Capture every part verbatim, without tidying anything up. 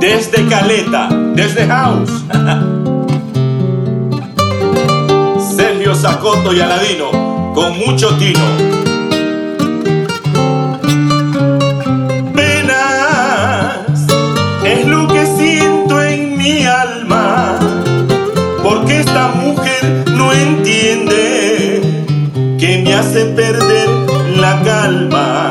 Desde Caleta, desde House. Sergio Zacoto y Aladino, con mucho tino. Penas es lo que siento en mi alma, porque esta mujer no entiende que me hace perder la calma.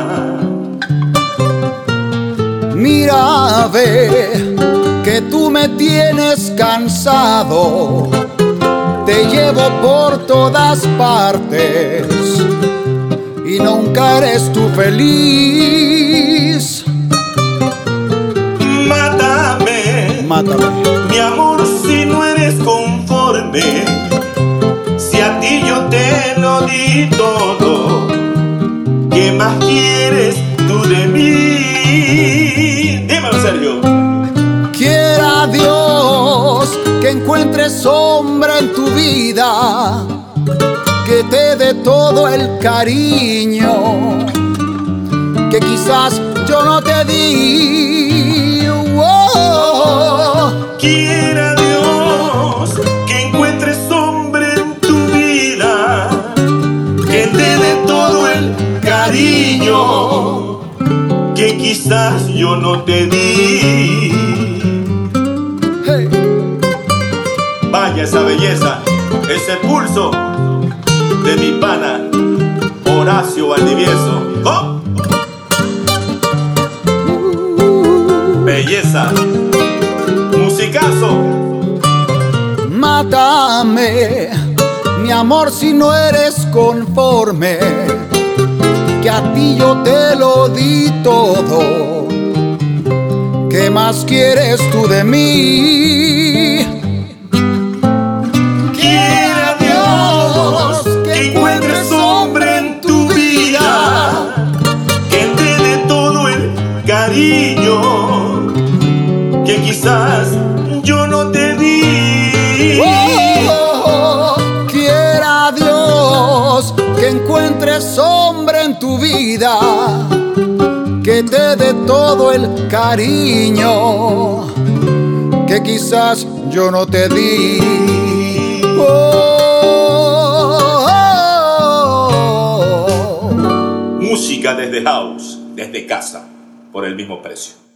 Mira, ve que tú me tienes cansado, te llevo por todas partes y nunca eres tú feliz. Mátame, Mátame, mi amor, si no eres conforme, si a ti yo te lo di todo, ¿qué más quieres tú de mí? Dímelo, Sergio. quiera Dios que encuentres hombre en tu vida, que te dé todo el cariño que quizás yo no te di. Oh. Quiera Dios que encuentres hombre en tu vida, que te dé todo el cariño que quizás yo no te di. Hey. Vaya esa belleza, ese pulso de mi pana Horacio Valdivieso. ¡Oh! Belleza, musicazo. Mátame, mi amor, si no eres conforme, que a ti yo te lo di todo. ¿Qué más quieres tú de mí? Quiera Dios que encuentres hombre en tu vida, que te dé todo el cariño que quizás yo no te di. Oh, quiera Dios que encuentres hombre en tu vida, que te dé todo el cariño que quizás yo no te di. Oh, oh, oh. Música desde House, desde casa, por el mismo precio.